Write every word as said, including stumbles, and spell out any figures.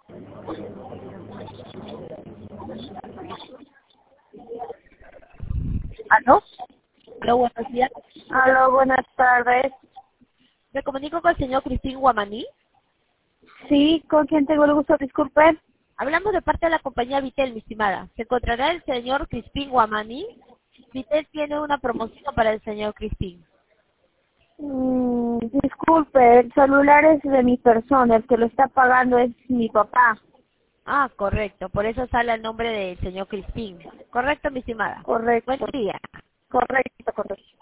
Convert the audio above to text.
¿Aló? Aló, buenos días. Aló, buenas tardes. Me comunico con el señor Crispín Guamaní. Sí, ¿con quién tengo el gusto? Disculpe. Hablamos de parte de la compañía Vitel, mi estimada. ¿Se encontrará el señor Crispín Guamaní? Vitel tiene una promoción para el señor Crispín. Mm, disculpe, el celular es de mi persona, el que lo está pagando es mi papá. Ah, correcto. Por eso sale el nombre del señor Crispín. Correcto, mi estimada. Buen Correcto, día. correcto, correcto.